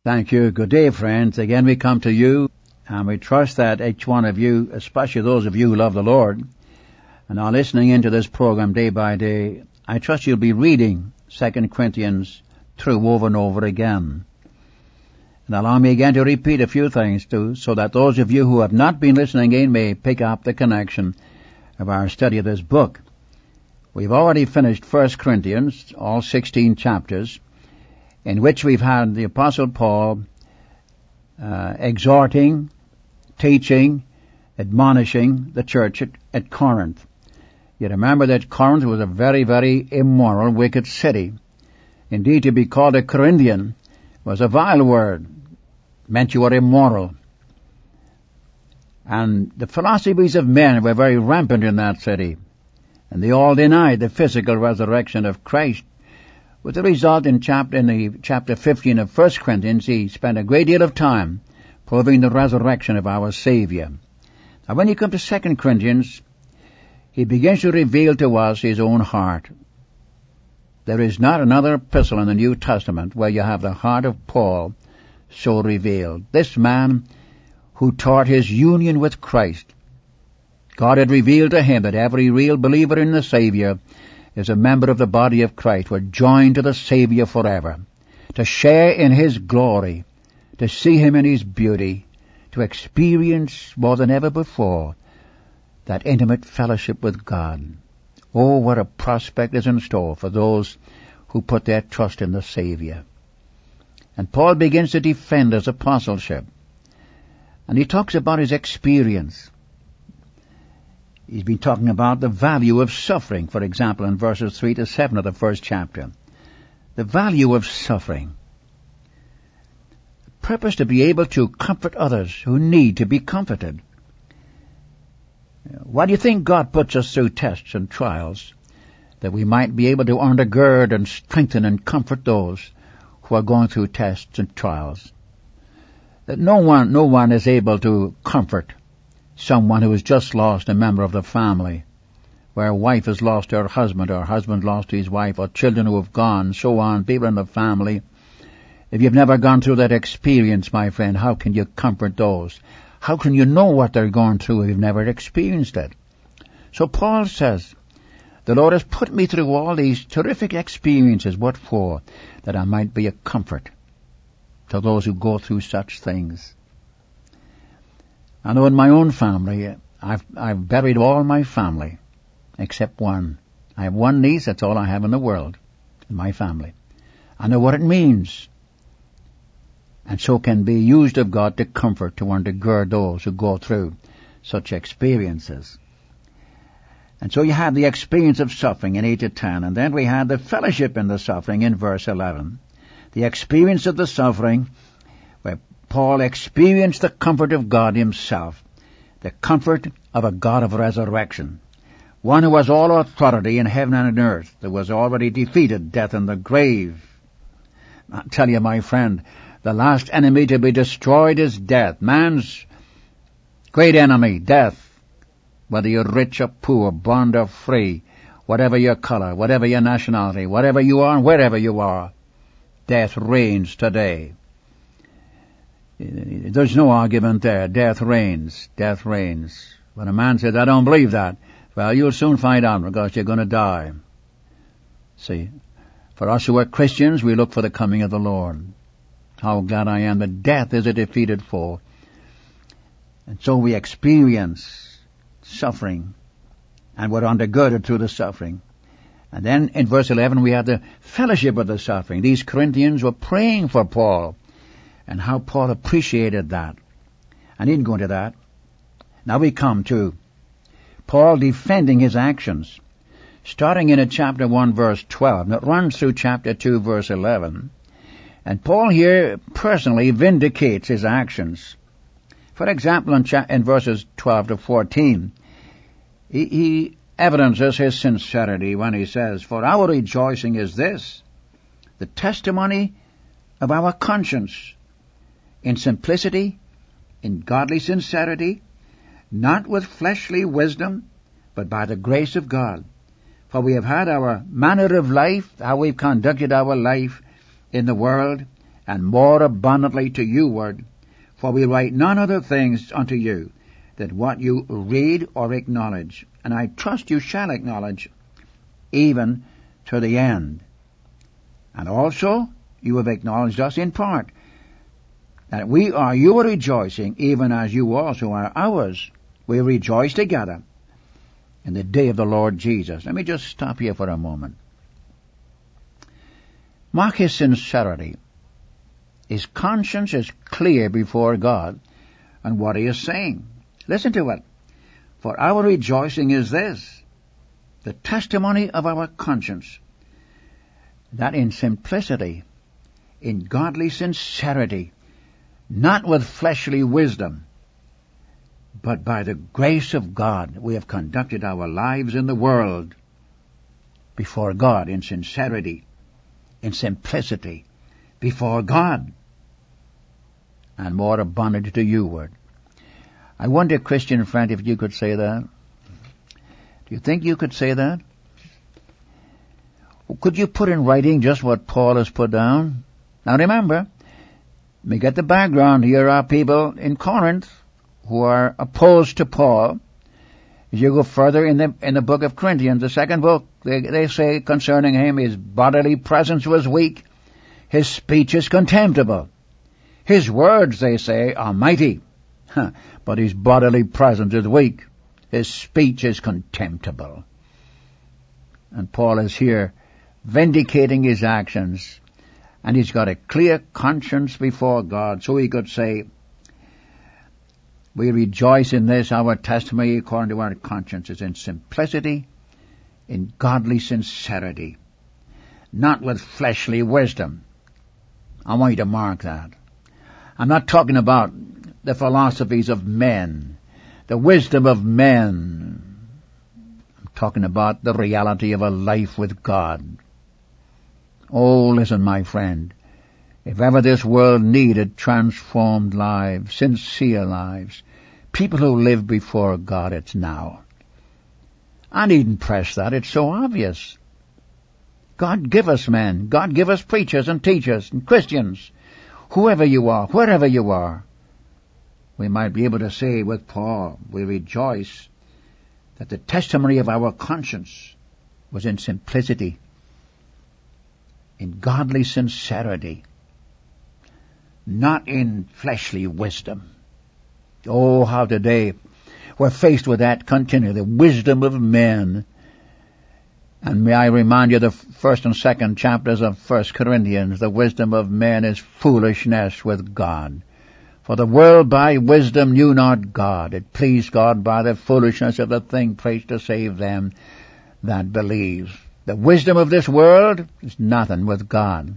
Thank you. Good day, friends. Again, we come to you, and we trust that each one of you, especially those of you who love the Lord, and are listening into this program day by day, I trust you'll be reading 2 Corinthians through over and over again. And allow me again to repeat a few things too, so that those of you who have not been listening in may pick up the connection of our study of this book. We've already finished 1 Corinthians, all 16 chapters, in which we've had the Apostle Paul exhorting, teaching, admonishing the church at Corinth. You remember that Corinth was a very, very immoral, wicked city. Indeed, to be called a Corinthian was a vile word. It meant you were immoral. And the philosophies of men were very rampant in that city. And they all denied the physical resurrection of Christ. With the result in chapter 15 of 1 Corinthians, he spent a great deal of time proving the resurrection of our Savior. Now when you come to 2 Corinthians, he begins to reveal to us his own heart. There is not another epistle in the New Testament where you have the heart of Paul so revealed. This man who taught his union with Christ. God had revealed to him that every real believer in the Savior is a member of the body of Christ. We're joined to the Savior forever, to share in His glory, to see Him in His beauty, to experience more than ever before that intimate fellowship with God. Oh, what a prospect is in store for those who put their trust in the Savior. And Paul begins to defend his apostleship. And he talks about his experience. He's been talking about the value of suffering, for example, in verses 3 to 7 of the first chapter. The value of suffering. The purpose to be able to comfort others who need to be comforted. Why do you think God puts us through tests and trials? That we might be able to undergird and strengthen and comfort those who are going through tests and trials. That no one is able to comfort someone who has just lost a member of the family, where a wife has lost her husband, or husband lost his wife, or children who have gone, so on, people in the family. If you've never gone through that experience, my friend, how can you comfort those? How can you know what they're going through if you've never experienced it? So Paul says, the Lord has put me through all these terrific experiences. What for? That I might be a comfort to those who go through such things. I know in my own family, I've buried all my family, except one. I have one niece, that's all I have in the world, in my family. I know what it means. And so can be used of God to comfort, to undergird those who go through such experiences. And so you have the experience of suffering in 8 to 10, and then we have the fellowship in the suffering in verse 11. The experience of the suffering, where Paul experienced the comfort of God Himself, the comfort of a God of resurrection, one who has all authority in heaven and on earth, that was already defeated death and the grave. I tell you, my friend, the last enemy to be destroyed is death. Man's great enemy, death. Whether you're rich or poor, bond or free, whatever your color, whatever your nationality, whatever you are and wherever you are, death reigns today. There's no argument there. Death reigns. Death reigns. When a man says, I don't believe that, well, you'll soon find out because you're going to die. See, for us who are Christians, we look for the coming of the Lord. How glad I am that death is a defeated foe. And so we experience suffering, and we're undergirded through the suffering. And then in verse 11 we have the fellowship of the suffering. These Corinthians were praying for Paul, and how Paul appreciated that. I needn't go into that. Now we come to Paul defending his actions, starting in chapter 1 verse 12, and it runs through chapter 2 verse 11. And Paul here personally vindicates his actions. For example, in verses 12 to 14, he evidences his sincerity when he says, for our rejoicing is this, the testimony of our conscience, in simplicity, in godly sincerity, not with fleshly wisdom, but by the grace of God. For we have had our manner of life, how we've conducted our life in the world, and more abundantly to you ward, for we write none other things unto you, that what you read or acknowledge, and I trust you shall acknowledge, even to the end. And also you have acknowledged us in part, that we are your rejoicing, even as you also are ours. We rejoice together in the day of the Lord Jesus. Let me just stop here for a moment. Mark his sincerity. His conscience is clear before God on what he is saying. Listen to it. For our rejoicing is this, the testimony of our conscience, that in simplicity, in godly sincerity, not with fleshly wisdom, but by the grace of God, we have conducted our lives in the world before God in sincerity, in simplicity, before God, and more abundant to you word. I wonder, Christian friend, if you could say that. Do you think you could say that? Could you put in writing just what Paul has put down? Now remember, let me get the background. Here are people in Corinth who are opposed to Paul. As you go further in the book of Corinthians, the second book, they say concerning him, his bodily presence was weak, his speech is contemptible. His words, they say, are mighty, but his bodily presence is weak. His speech is contemptible. And Paul is here vindicating his actions, and he's got a clear conscience before God, so he could say, we rejoice in this, our testimony according to our consciences, in simplicity, in godly sincerity, not with fleshly wisdom. I want you to mark that. I'm not talking about the philosophies of men, the wisdom of men. I'm talking about the reality of a life with God. Oh, listen, my friend. If ever this world needed transformed lives, sincere lives, people who live before God, it's now. I needn't press that. It's so obvious. God give us men. God give us preachers and teachers and Christians. Whoever you are, wherever you are. We might be able to say with Paul, we rejoice that the testimony of our conscience was in simplicity, in godly sincerity, not in fleshly wisdom. Oh, how today we're faced with that continually, the wisdom of men. And may I remind you the first and second chapters of 1 Corinthians, the wisdom of men is foolishness with God. For the world by wisdom knew not God. It pleased God by the foolishness of the thing preached to save them that believe. The wisdom of this world is nothing with God.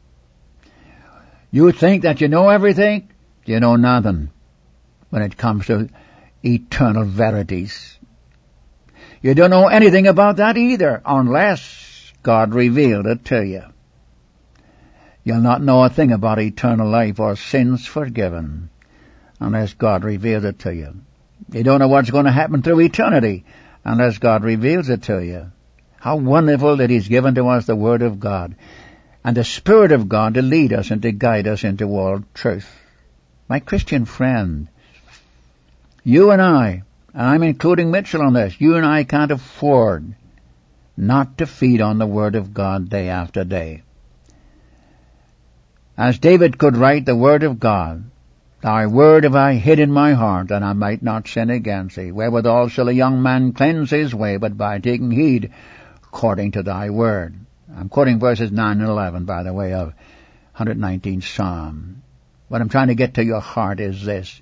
You think that you know everything? You know nothing when it comes to eternal verities. You don't know anything about that either unless God revealed it to you. You'll not know a thing about eternal life or sins forgiven unless God reveals it to you. You don't know what's going to happen through eternity unless God reveals it to you. How wonderful that He's given to us the Word of God and the Spirit of God to lead us and to guide us into all truth. My Christian friend, you and I'm including Mitchell on this, you and I can't afford not to feed on the Word of God day after day. As David could write the Word of God, Thy word have I hid in my heart, that I might not sin against Thee. Wherewithal shall a young man cleanse his way, but by taking heed according to Thy word. I'm quoting verses 9 and 11, by the way, of 119th Psalm. What I'm trying to get to your heart is this.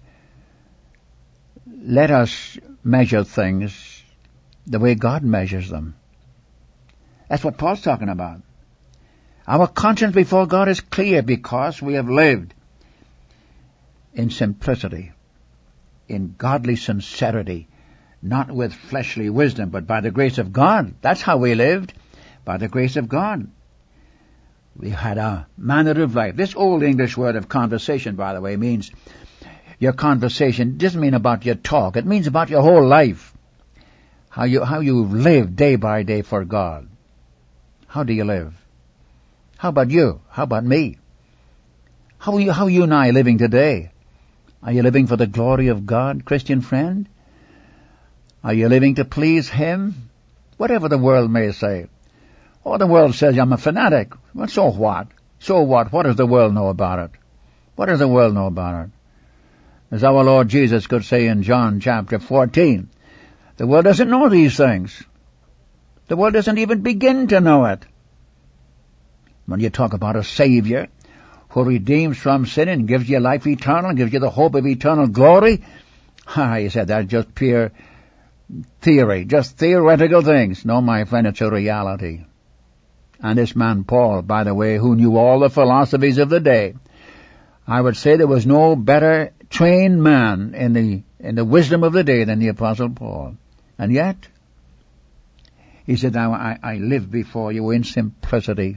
Let us measure things the way God measures them. That's what Paul's talking about. Our conscience before God is clear because we have lived in simplicity, in godly sincerity, not with fleshly wisdom, but by the grace of God. That's how we lived, by the grace of God. We had a manner of life. This old English word of conversation, by the way, means your conversation doesn't mean about your talk. It means about your whole life. How you live day by day for God. How do you live? How about you? How about me? How are you and I living today? Are you living for the glory of God, Christian friend? Are you living to please Him? Whatever the world may say. Oh, the world says I'm a fanatic. Well, so what? So what? What does the world know about it? What does the world know about it? As our Lord Jesus could say in John chapter 14, the world doesn't know these things. The world doesn't even begin to know it. When you talk about a Savior who redeems from sin and gives you life eternal, gives you the hope of eternal glory, he said that's just pure theory, just theoretical things. No, my friend, it's a reality. And this man Paul, by the way, who knew all the philosophies of the day, I would say there was no better trained man in the wisdom of the day than the Apostle Paul. And yet, he said, now I live before you in simplicity,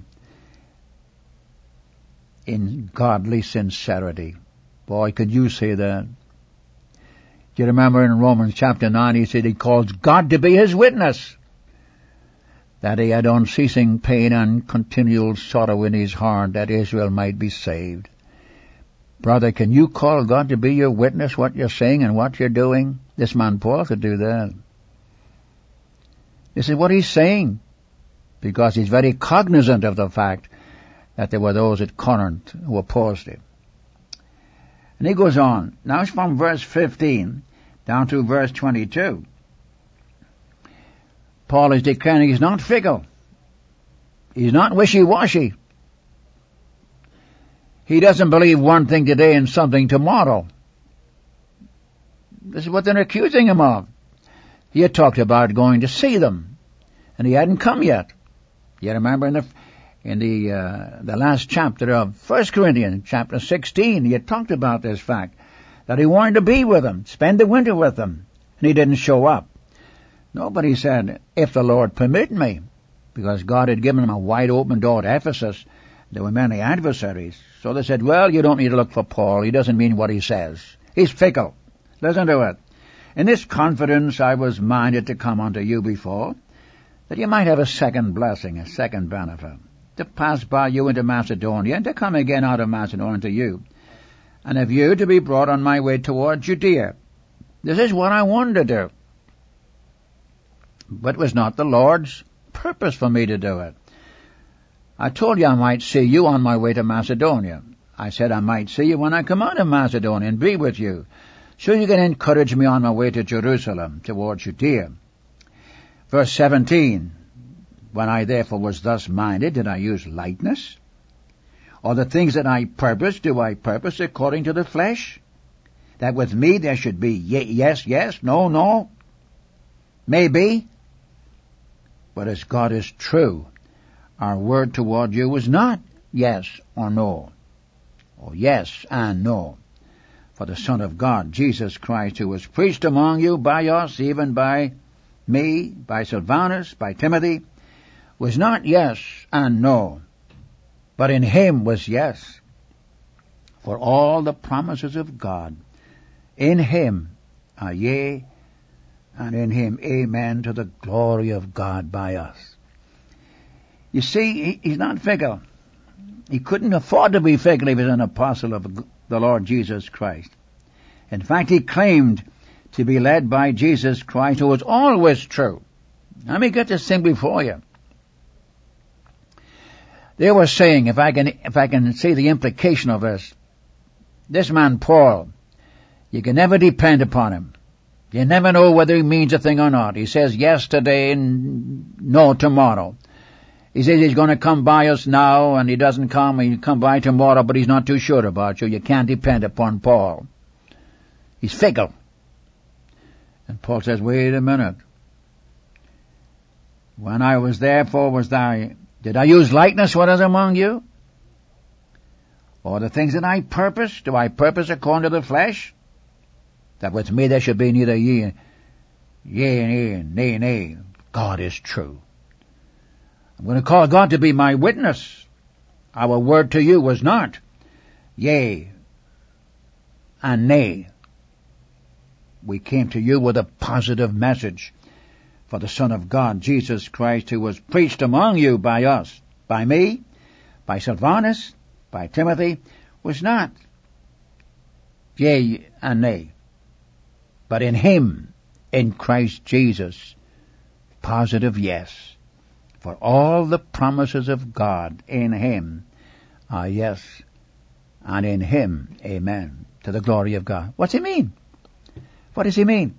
in godly sincerity. Boy, could you say that? Do you remember in Romans chapter 9, he said he calls God to be his witness, that he had unceasing pain and continual sorrow in his heart, that Israel might be saved. Brother, can you call God to be your witness, what you're saying and what you're doing? This man Paul could do that. This is what he's saying, because he's very cognizant of the fact that there were those at Corinth who opposed him. And he goes on. Now it's from verse 15 down to verse 22. Paul is declaring he's not fickle. He's not wishy-washy. He doesn't believe one thing today and something tomorrow. This is what they're accusing him of. He had talked about going to see them, and he hadn't come yet. You remember in the last chapter of 1 Corinthians, chapter 16, he had talked about this fact, that he wanted to be with them, spend the winter with them, and he didn't show up. Nobody said, if the Lord permit me, because God had given him a wide open door at Ephesus. There were many adversaries. So they said, well, you don't need to look for Paul. He doesn't mean what he says. He's fickle. Listen to it. In this confidence I was minded to come unto you before, that you might have a second blessing, a second benefit, to pass by you into Macedonia, and to come again out of Macedonia to you, and of you to be brought on my way toward Judea. This is what I wanted to do. But it was not the Lord's purpose for me to do it. I told you I might see you on my way to Macedonia. I said I might see you when I come out of Macedonia and be with you, so you can encourage me on my way to Jerusalem, toward Judea. Verse 17, when I therefore was thus minded, did I use lightness? Or the things that I purpose, do I purpose according to the flesh? That with me there should be yes, yes, no, no, maybe. But as God is true, our word toward you was not yes or no, or yes and no. For the Son of God, Jesus Christ, who was preached among you by us, even by me, by Silvanus, by Timothy, was not yes and no, but in him was yes. For all the promises of God, in him are yea, and in him amen, to the glory of God by us. You see, he's not fickle. He couldn't afford to be fickle if he was an apostle of the Lord Jesus Christ. In fact, he claimed to be led by Jesus Christ, who was always true. Let me get this thing before you. They were saying, if I can see the implication of this man Paul, you can never depend upon him. You never know whether he means a thing or not. He says yes today and no tomorrow. He says he's going to come by us now, and he doesn't come. He'll come by tomorrow, but he's not too sure about you. You can't depend upon Paul. He's fickle. And Paul says, wait a minute. When I was therefore did I use lightness what is among you? Or the things that I purpose, do I purpose according to the flesh? That with me there should be neither yea, nay, nay. God is true. I'm going to call God to be my witness. Our word to you was not yea and nay. We came to you with a positive message for the Son of God, Jesus Christ, who was preached among you by us, by me, by Silvanus, by Timothy, was not yea and nay, but in Him, in Christ Jesus, positive yes. For all the promises of God in Him are yes, and in Him, amen, to the glory of God. What's He mean? What does He mean?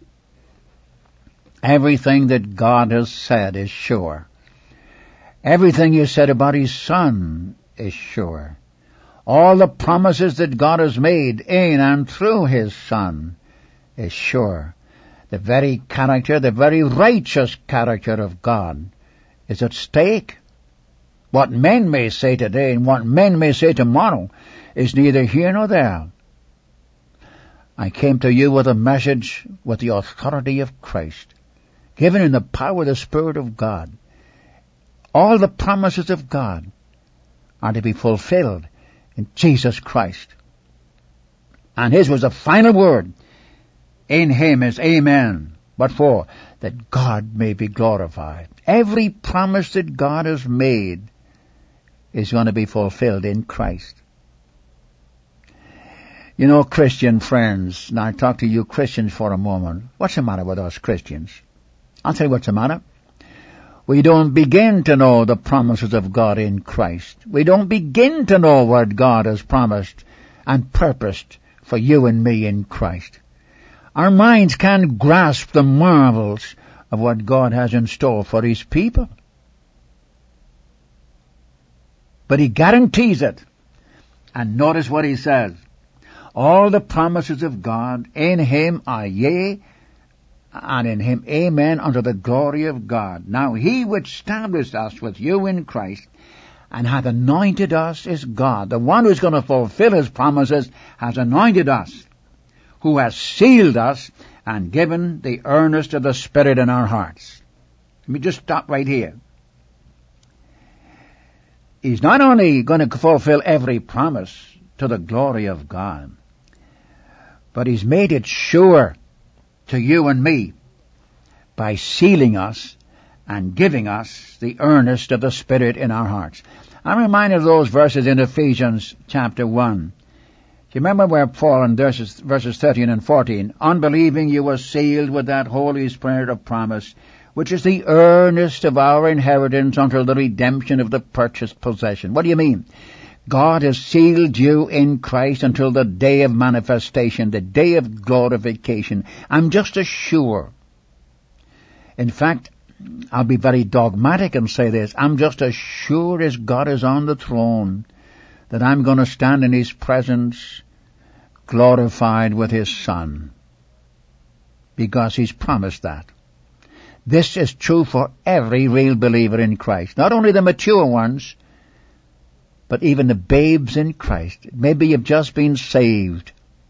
Everything that God has said is sure. Everything He said about His Son is sure. All the promises that God has made in and through His Son is sure. The very character, the very righteous character of God is at stake. What men may say today and what men may say tomorrow is neither here nor there. I came to you with a message with the authority of Christ, given in the power of the Spirit of God. All the promises of God are to be fulfilled in Jesus Christ. And His was the final word. In Him is amen. What for? That God may be glorified. Every promise that God has made is going to be fulfilled in Christ. You know, Christian friends, now I talk to you Christians for a moment. What's the matter with us Christians? I'll tell you what's the matter. We don't begin to know the promises of God in Christ. We don't begin to know what God has promised and purposed for you and me in Christ. Our minds can't grasp the marvels of what God has in store for His people. But He guarantees it. And notice what He says. All the promises of God in Him are yea, and in Him amen, unto the glory of God. Now He which established us with you in Christ and hath anointed us is God. The one who's going to fulfill His promises has anointed us, who has sealed us and given the earnest of the Spirit in our hearts. Let me just stop right here. He's not only going to fulfill every promise to the glory of God, but He's made it sure to you and me by sealing us and giving us the earnest of the Spirit in our hearts. I'm reminded of those verses in Ephesians chapter 1. You remember where Paul in verses 13 and 14, unbelieving you were sealed with that Holy Spirit of promise, which is the earnest of our inheritance until the redemption of the purchased possession. What do you mean? God has sealed you in Christ until the day of manifestation, the day of glorification. I'm just as sure. In fact, I'll be very dogmatic and say this. I'm just as sure as God is on the throne that I'm going to stand in His presence glorified with His Son, because He's promised that. This is true for every real believer in Christ. Not only the mature ones, but even the babes in Christ. Maybe you've just been saved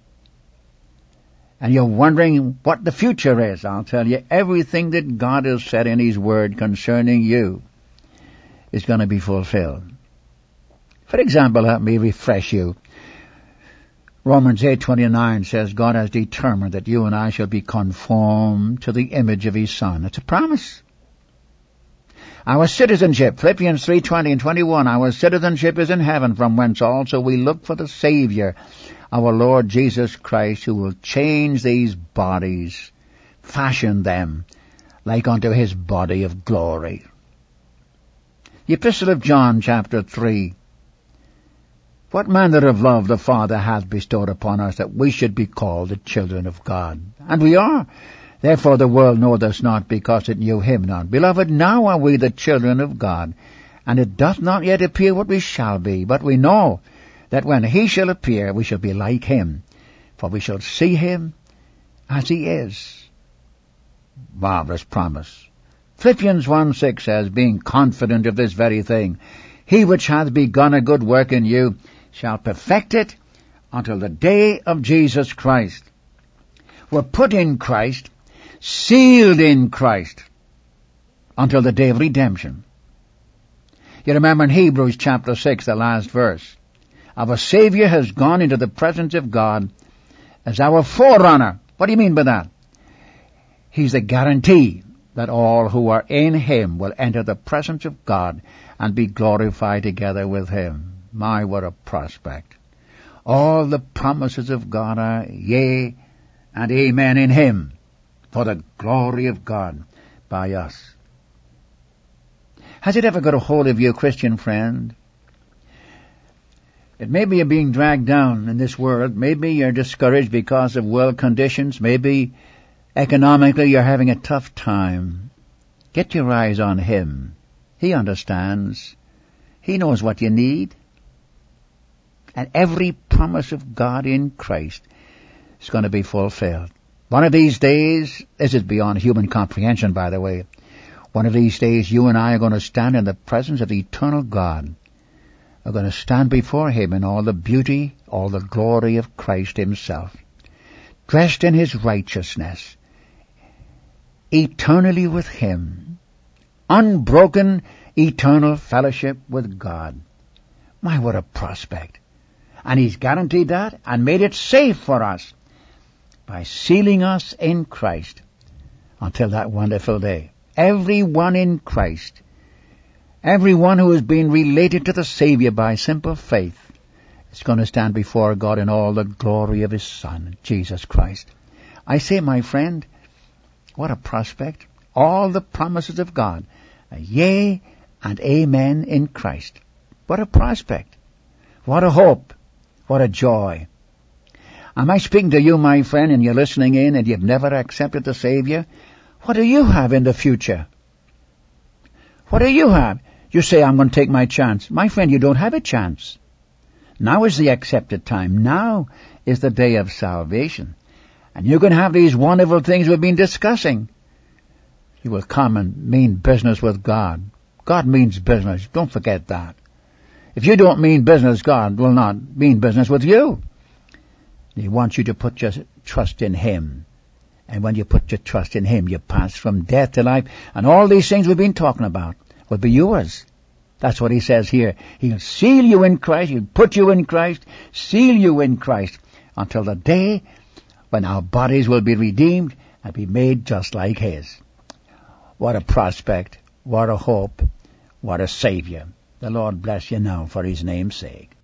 and you're wondering what the future is. I'll tell you, everything that God has said in His Word concerning you is going to be fulfilled. For example, let me refresh you. Romans 8:29 says God has determined that you and I shall be conformed to the image of His Son. It's a promise. Our citizenship, Philippians 3:20 and 21, our citizenship is in heaven, from whence also we look for the Savior, our Lord Jesus Christ, who will change these bodies, fashion them like unto His body of glory. The Epistle of John, chapter 3. What manner of love the Father hath bestowed upon us, that we should be called the children of God. And we are. Therefore the world knoweth us not, because it knew Him not. Beloved, now are we the children of God, and it doth not yet appear what we shall be. But we know that when He shall appear, we shall be like Him, for we shall see Him as He is. Marvelous promise. Philippians 1:6 says, being confident of this very thing, He which hath begun a good work in you shall perfect it until the day of Jesus Christ. We're put in Christ, sealed in Christ, until the day of redemption. You remember in Hebrews chapter 6, the last verse, our Savior has gone into the presence of God as our forerunner. What do you mean by that? He's the guarantee that all who are in Him will enter the presence of God and be glorified together with Him. My, what a prospect. All the promises of God are yea and amen in Him, for the glory of God by us. Has it ever got a hold of you, Christian friend? It may be you're being dragged down in this world. Maybe you're discouraged because of world conditions. Maybe economically you're having a tough time. Get your eyes on Him. He understands. He knows what you need. And every promise of God in Christ is going to be fulfilled. One of these days, this is beyond human comprehension, by the way, one of these days you and I are going to stand in the presence of the eternal God. We're going to stand before Him in all the beauty, all the glory of Christ Himself, dressed in His righteousness, eternally with Him, unbroken eternal fellowship with God. My, what a prospect. And He's guaranteed that and made it safe for us by sealing us in Christ until that wonderful day. Everyone in Christ, everyone who has been related to the Savior by simple faith, is going to stand before God in all the glory of His Son, Jesus Christ. I say, my friend, what a prospect. All the promises of God, yea and amen in Christ. What a prospect. What a hope. What a joy. Am I speaking to you, my friend, and you're listening in and you've never accepted the Savior? What do you have in the future? What do you have? You say, I'm going to take my chance. My friend, you don't have a chance. Now is the accepted time. Now is the day of salvation. And you're going to have these wonderful things we've been discussing. You will come and mean business with God. God means business. Don't forget that. If you don't mean business, God will not mean business with you. He wants you to put your trust in Him. And when you put your trust in Him, you pass from death to life. And all these things we've been talking about will be yours. That's what He says here. He'll seal you in Christ. He'll put you in Christ. Seal you in Christ until the day when our bodies will be redeemed and be made just like His. What a prospect. What a hope. What a Savior. The Lord bless you now for His name's sake.